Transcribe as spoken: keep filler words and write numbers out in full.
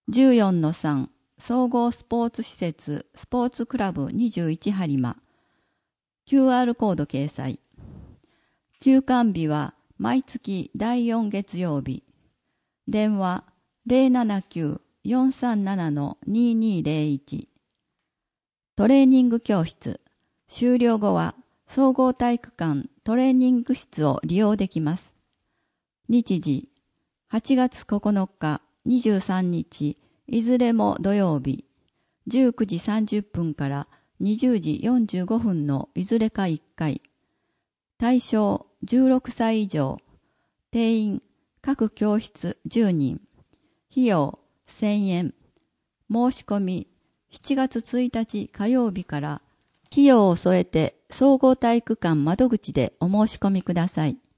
じゅうよんのさん 総合スポーツ施設スポーツクラブにじゅういち播磨 キューアール コード掲載。休館日は毎月だいよん月曜日。電話 ゼロななきゅう よんさんなな ににゼロいち。トレーニング教室。終了後は総合体育館トレーニング室を利用できます。日時はちがつここのか、にじゅうさんにち、いずれも土曜日、じゅうくじさんじゅっぷんからにじゅうじよんじゅうごふんのいずれかいっかい。対象じゅうろくさい以上。定員各教室じゅうにん。費用せんえん。申し込みしちがつついたち火曜日から費用を添えて総合体育館窓口でお申し込みください。